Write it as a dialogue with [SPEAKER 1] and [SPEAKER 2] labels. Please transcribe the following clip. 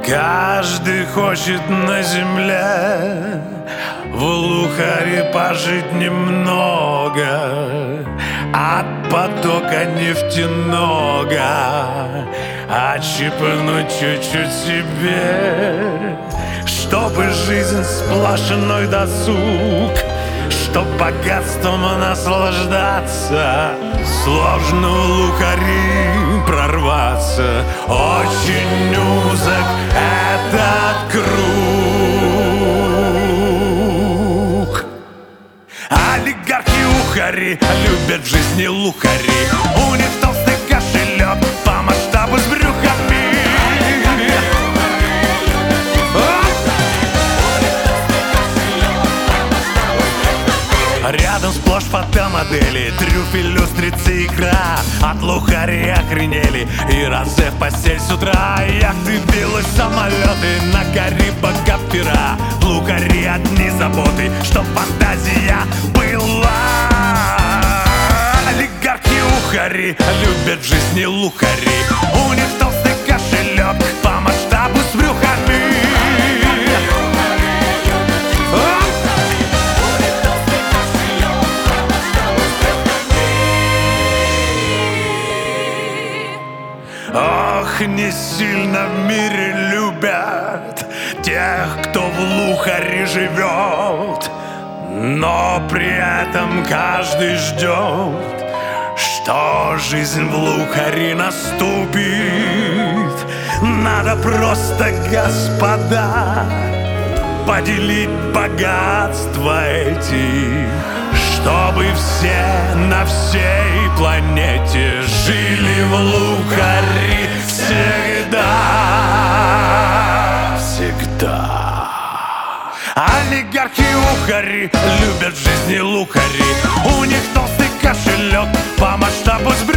[SPEAKER 1] Каждый хочет на земле в Лухаре пожить немного, от потока нефтяного отщипнуть чуть-чуть себе, чтобы жизнь сплошной досуг, чтоб богатством наслаждаться. Сложно в Лухари прорваться, очень узок этот круг. Олигархи ухари любят в жизни Лухари, у них толстый кошелек по масштабу с брюхами. Рядом сплошь фотомодели, трюфель, устрицы, икра. От Лухари охренели и разев постель с утра. Яхты, виллы, самолеты, на Карибах каптера. В Лухари одни заботы, чтоб фантазия была. Олигархи ухари любят в жизни Лухари, у них толстый кошелек по масштабу с брюхами. Ох, не сильно в мире любят тех, кто в Лухари живет, но при этом каждый ждет, что жизнь в Лухари наступит. Надо просто, господа, поделить богатства эти, чтобы все на всей планете жили в Лухари всегда. Всегда. Олигархи ухари любят в жизни Лухари, у них толстый кошелек по масштабу с